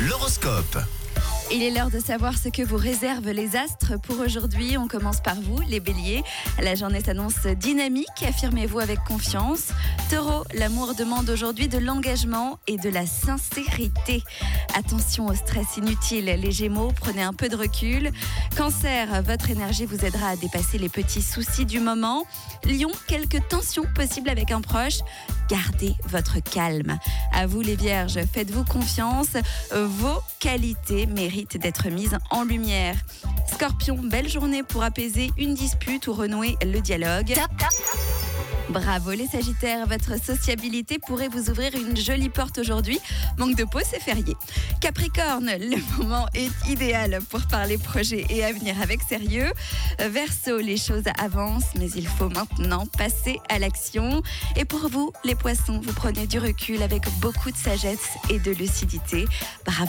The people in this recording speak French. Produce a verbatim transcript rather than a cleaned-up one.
L'horoscope. Il est l'heure de savoir ce que vous réservent les astres pour aujourd'hui. On commence par vous, les béliers. La journée s'annonce dynamique, affirmez-vous avec confiance. Taureau, l'amour demande aujourd'hui de l'engagement et de la sincérité. Attention au stress inutile, les gémeaux, prenez un peu de recul. Cancer, votre énergie vous aidera à dépasser les petits soucis du moment. Lion, quelques tensions possibles avec un proche. Gardez votre calme. À vous les vierges, faites-vous confiance. Vos qualités méritent d'être mises en lumière. Scorpion, belle journée pour apaiser une dispute ou renouer le dialogue. Top, top. Bravo les sagittaires, votre sociabilité pourrait vous ouvrir une jolie porte aujourd'hui. Manque de peau, c'est férié. Capricorne, le moment est idéal pour parler projet et avenir avec sérieux. Verseau, les choses avancent, mais il faut maintenant passer à l'action. Et pour vous, les poissons, vous prenez du recul avec beaucoup de sagesse et de lucidité. Bravo.